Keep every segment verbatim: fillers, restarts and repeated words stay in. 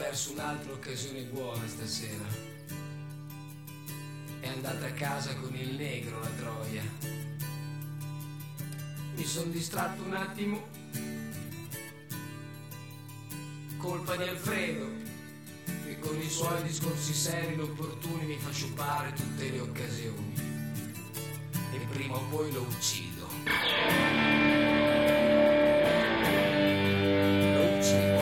perso un'altra occasione buona stasera. È andata a casa con il negro, la troia. Mi son distratto un attimo, colpa di Alfredo, che con i suoi discorsi seri e opportuni mi fa sciupare tutte le occasioni. E prima o poi lo uccido. Lo uccido.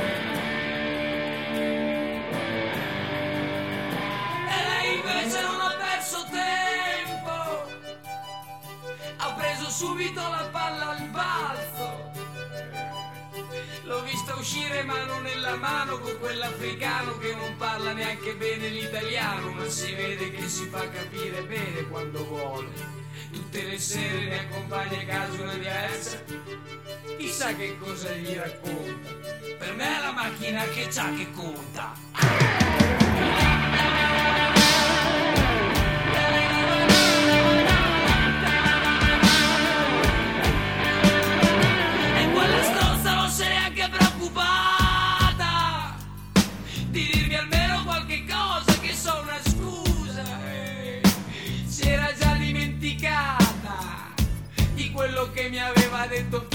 E lei invece non ha perso tempo, ha preso subito la palla al balzo. L'ho vista uscire mano nella mano con quell'africano che non parla neanche bene l'italiano, ma si vede che si fa capire bene quando vuole. Tutte le sere ne accompagna a casa una diversa, chissà che cosa gli racconta. Per me è la macchina che c'ha che conta. E quella stronza non se n'è anche preoccupata di dirmi almeno qualche cosa, che so, una scusa. eh. Si era già dimenticata di quello che mi aveva detto